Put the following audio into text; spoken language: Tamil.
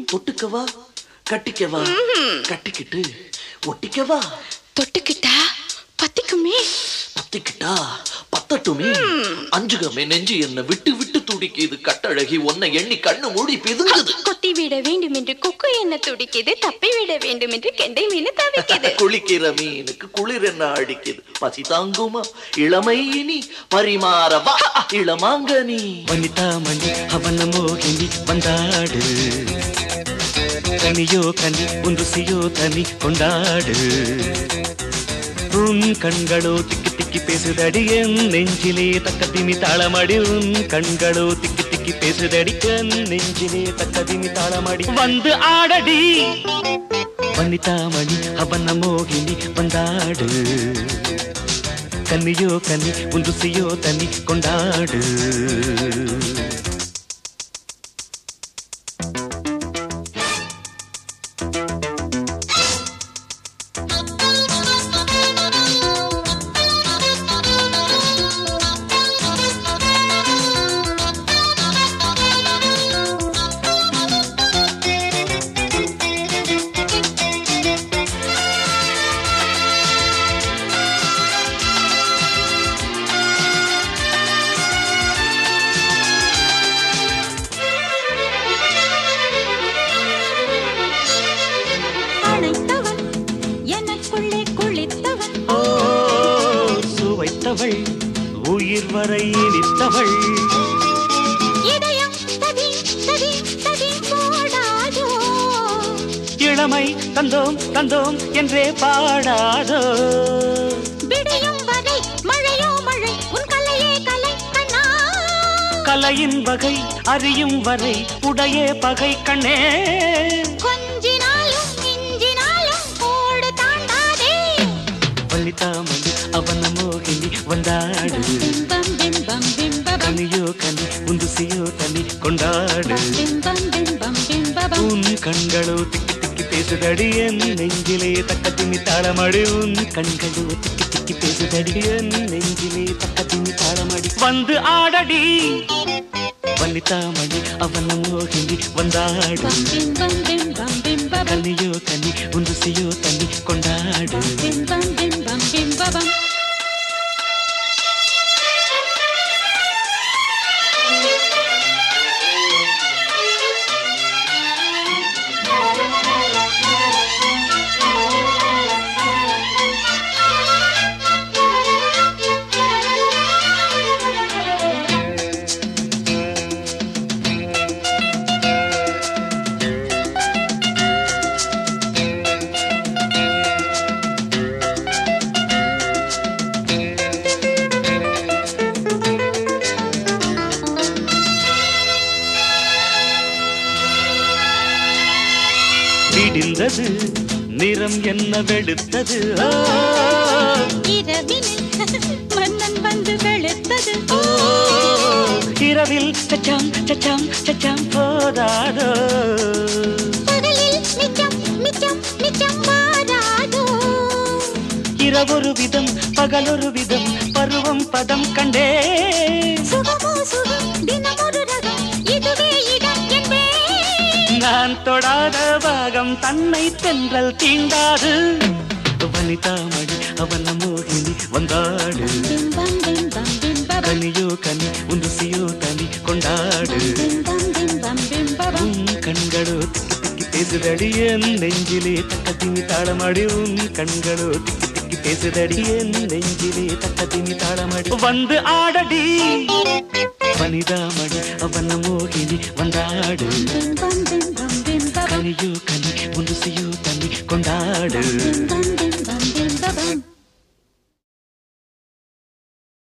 தொட்டுக்கவா கட்டிக்கவா கட்டிக்கிட்டு ஒட்டிக்கவா தொட்டுக்கிட்டா பத்திக்குமே பத்திக்கிட்டா பத்தட்டுமே அஞ்சுகமே நெஞ்சு என்ன விட்டு விட்டு துடிக்குது கட்டழகி உன்னை எண்ணி கண்ணு மூடி பிதுங்குது கொத்தி விட வேண்டும் என்று கொக்கு என்ன துடிக்குது தப்பி விட வேண்டும் என்று கெண்டை மீன் தவிக்குது குளிக்கிற மீனுக்கு குளிர் என்ன அடிக்குது பசி தாங்குமா இளமை இனி பரிமாறவா இளமாங்கனி வனிதா மணி அவன மோகினி வந்தாடு கனியோ கனி உன் ருசியோ தனி கொண்டாடு உன் கண்களோ திக்கி திக்கி பேசுதடி என் நெஞ்சிலே தக்கதிமி தாளமடி உன் கண்களோ திக்கி திக்கி பேசுதடி என் நெஞ்சிலே தக்கதிமி தாளமடி வந்து ஆடடி வனிதா மணி அவன மோகினி வந்தாடு கனியோ கனி உன் ருசியோ தனி கொண்டாடு உயிர் வரை இனித்தவள் இளமை தந்தோம் தந்தோம் என்றே பாடாதோ கலையின் வகை அறியும் வரை உடைய பகை கண்ணே வனிதாமணி அவன மோகினி வந்தாடு கனியோ கனி உந்துசியோ தனி கொண்டாடு உன் கண்களோ திக்கி திக்கி பேசுதடி என் நெஞ்சிலே தக்கத்திமி தாளமடி உன் கண்களோ திக்கி திக்கி பேசுதடி என் நெஞ்சிலே தக்கத்திமி தாளமடி வந்து ஆடடி வனிதாமணி அவன மோகினி வந்தாடு கனியோ கனி உந்துசியோ தனி கொண்டாடு விடிந்தது நிறம் என்ன வெளுத்தது மன்னன் வந்து வெளுத்தது இரவில் சச்சாம் சச்சாம் சச்சாம் போதாதோ இரவொரு விதம் பகலொரு விதம் பருவம் பதம் கண்டே நான் தொடாத பாகம் தன்னை தென்றல் தீண்டாது வனிதாமணி அவன மோகினி வந்தாடு கனியோ கனி உந்துசியோ தனி கொண்டாடு உன் கண்களோ திக்கி திக்கி பேசுதடி என் நெஞ்சிலே தக்கத்திமி தாளமடி உன் கண்களோ திக்கி திக்கி பேசுதடி என் நெஞ்சிலே தக்கத்திமி தாளமடி வந்து ஆடடி வனிதாமணி அவன மோகினி வந்தாடு கனியோ கனி உந்துசியோ தனி கொண்டாடு